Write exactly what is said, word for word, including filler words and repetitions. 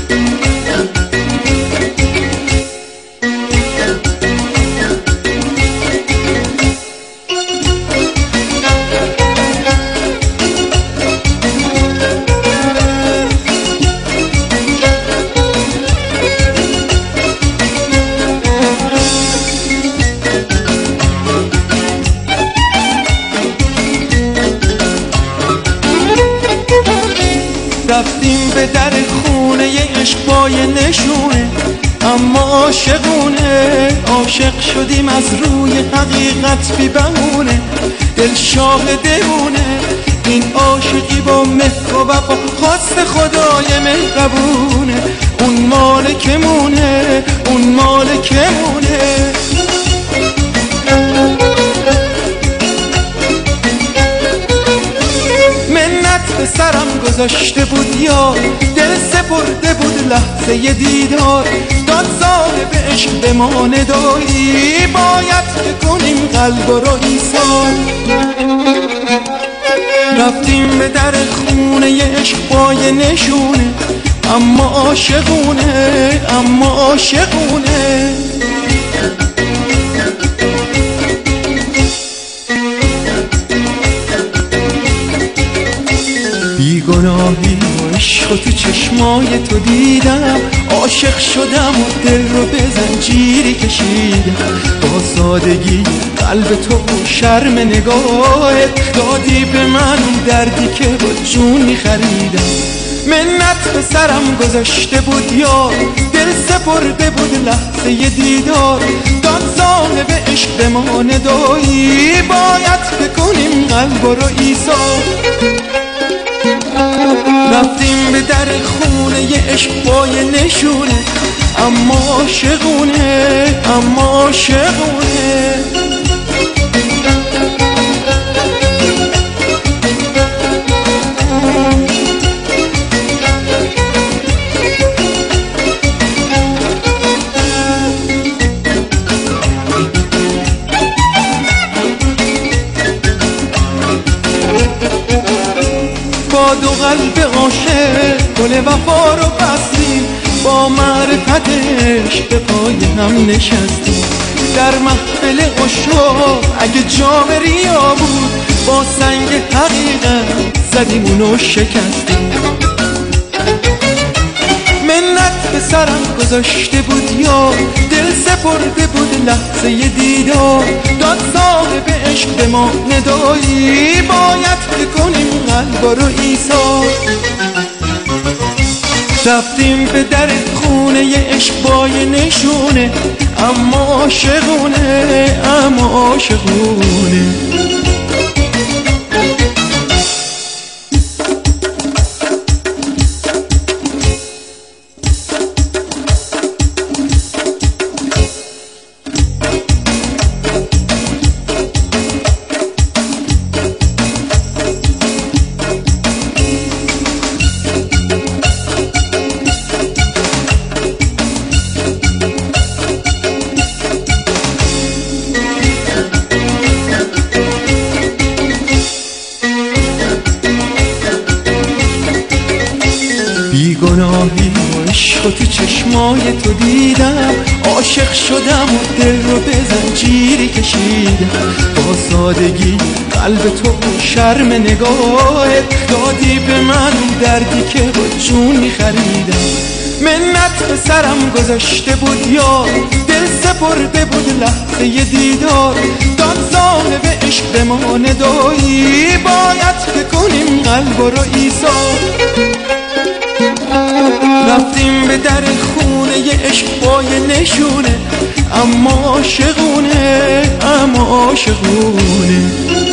رفتیم به در خونه عشق با یه نشونه، اما عاشقونه. عاشق شدیم از روی حقیقت بی بهونه، دل شاهدمونه. این عاشقی با مهر و وفا خواست خدای مهربونه. اون مالکمونه، اون مالکمونه. به سرم گذاشته بود یار، دل سپرده بود لحظه ی دیدار. داد صاحب عشق به ما ندایی، باید بکنیم قلب رو ایثار. رفتیم به در خونه ی عشق با یه نشونه، اما عاشقونه، اما عاشقونه. بیگناهی و عشق تو چشمای تو دیدم، عاشق شدم و دل رو به زنجیری کشیدم. با سادگی قلب تو و شرم نگاهت دادی به من دردی که با جون میخریدم. منت به سرم گذاشته بود یار، دل سپرده بود لحظه ی دیدار. داد صاحب عشق به ما ندایی، باید بکنیم قلب رو ایثار. رفتیم به در خونه ی عشق با یه نشونه، اما عاشقونه، اما عاشقونه. با دو قلب عاشق گل وفا رو بستیم، با معرفتش به پای هم نشستیم. در محفل عشاق اگه جام ریا بود، با سنگ حقیقت زدیم اونو شکستیم. منت به سرم گذاشته بود یار، دل سپرده بود لحظه ی دیدار. داد صاحب عشق به ما ندایی، باید بکنیم قلب رو ایثار. رفتیم به در خونه ی عشق با یه نشونه، اما عاشقونه، اما عاشقونه. بیگناهی و عشق تو چشمای تو دیدم، عاشق شدم و دل رو به زنجیری کشیدم. با سادگی قلب تو و شرم نگاهت دادی به من دردی که با جون میخریدم. منت به سرم گذاشته بود یار، دل سپرده بود لحظه ی دیدار. داد صاحب عشق به ما ندایی، باید بکنیم قلب رو ایثار. رفتیم به در خونه ی عشق با یه نشونه، اما عاشقونه، اما عاشقونه.